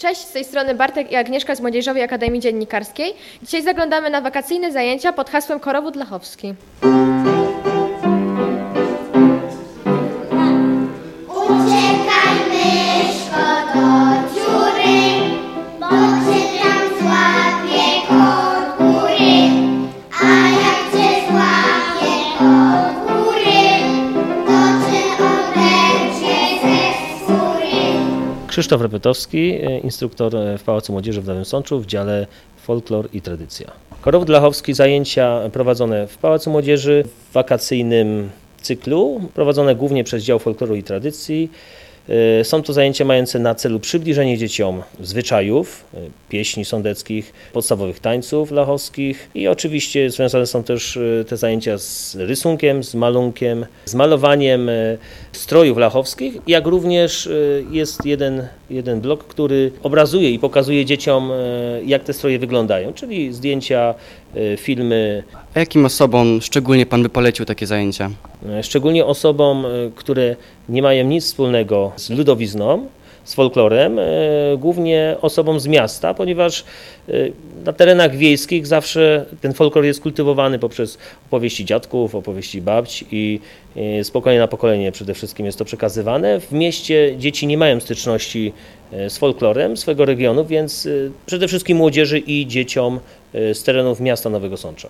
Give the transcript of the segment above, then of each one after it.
Cześć, z tej strony Bartek i Agnieszka z Młodzieżowej Akademii Dziennikarskiej. Dzisiaj zaglądamy na wakacyjne zajęcia pod hasłem Korowód Lachowski. Uciekaj, myszko, do dziury, bo cię tam złapie kot góry. A jak cię złapie kot góry, to cię oberwie ze skóry. Krzysztof Repetowski, instruktor w Pałacu Młodzieży w Nowym Sączu w dziale Folklor i Tradycja. Korowód Lachowski, zajęcia prowadzone w Pałacu Młodzieży w wakacyjnym cyklu, prowadzone głównie przez dział Folkloru i Tradycji. Są to zajęcia mające na celu przybliżenie dzieciom zwyczajów, pieśni sądeckich, podstawowych tańców lachowskich i oczywiście związane są też te zajęcia z rysunkiem, z malunkiem, z malowaniem strojów lachowskich, jak również jest jeden blok, który obrazuje i pokazuje dzieciom, jak te stroje wyglądają, czyli zdjęcia, filmy. A jakim osobom szczególnie Pan by polecił takie zajęcia? Szczególnie osobom, które nie mają nic wspólnego z ludowizną, z folklorem, głównie osobom z miasta, ponieważ na terenach wiejskich zawsze ten folklor jest kultywowany poprzez opowieści dziadków, opowieści babć i z pokolenia na pokolenie przede wszystkim jest to przekazywane. W mieście dzieci nie mają styczności z folklorem swego regionu, więc przede wszystkim młodzieży i dzieciom z terenów miasta Nowego Sącza.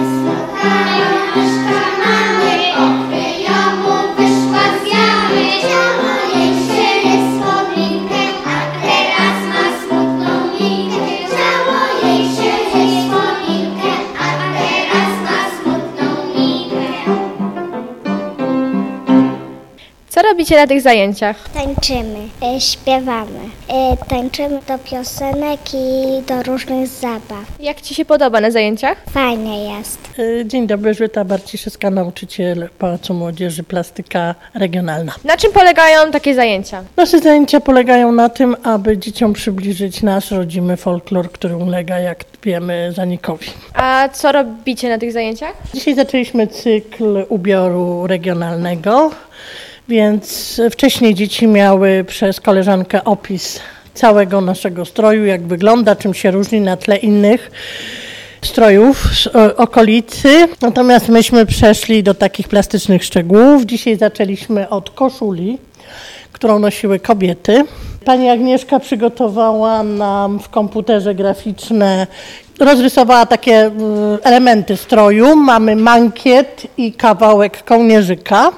Co robicie na tych zajęciach? Tańczymy, śpiewamy, tańczymy do piosenek i do różnych zabaw. Jak Ci się podoba na zajęciach? Fajnie jest. Dzień dobry, Żyleta Barciszewska, nauczyciel Pałacu Młodzieży, plastyka regionalna. Na czym polegają takie zajęcia? Nasze zajęcia polegają na tym, aby dzieciom przybliżyć nasz rodzimy folklor, który ulega, jak wiemy, zanikowi. A co robicie na tych zajęciach? Dzisiaj zaczęliśmy cykl ubioru regionalnego, więc wcześniej dzieci miały przez koleżankę opis całego naszego stroju, jak wygląda, czym się różni na tle innych strojów z okolicy. Natomiast myśmy przeszli do takich plastycznych szczegółów. Dzisiaj zaczęliśmy od koszuli, którą nosiły kobiety. Pani Agnieszka przygotowała nam w komputerze graficzne, rozrysowała takie elementy stroju. Mamy mankiet i kawałek kołnierzyka.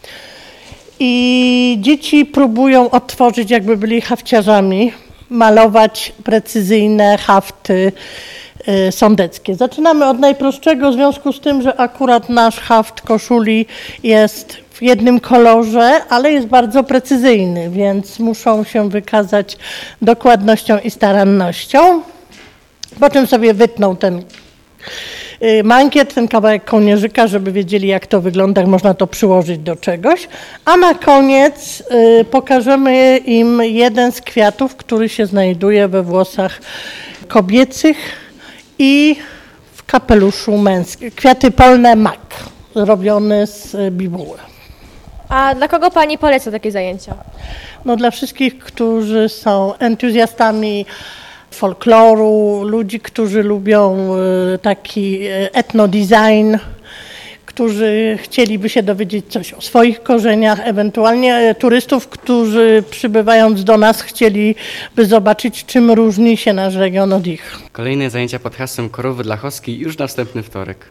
I dzieci próbują odtworzyć, jakby byli hafciarzami, malować precyzyjne hafty sądeckie. Zaczynamy od najprostszego w związku z tym, że akurat nasz haft koszuli jest w jednym kolorze, ale jest bardzo precyzyjny, więc muszą się wykazać dokładnością i starannością. Po czym sobie wytną ten mankiet, ten kawałek kołnierzyka, żeby wiedzieli, jak to wygląda, jak można to przyłożyć do czegoś. A na koniec pokażemy im jeden z kwiatów, który się znajduje we włosach kobiecych i w kapeluszu męskim. Kwiaty polne mak, zrobione z bibuły. A dla kogo Pani poleca takie zajęcia? No, dla wszystkich, którzy są entuzjastami folkloru, ludzi, którzy lubią taki etnodesign, którzy chcieliby się dowiedzieć coś o swoich korzeniach, ewentualnie turystów, którzy przybywając do nas chcieliby zobaczyć, czym różni się nasz region od ich. Kolejne zajęcia pod hasłem Korowód Lachowski już następny wtorek.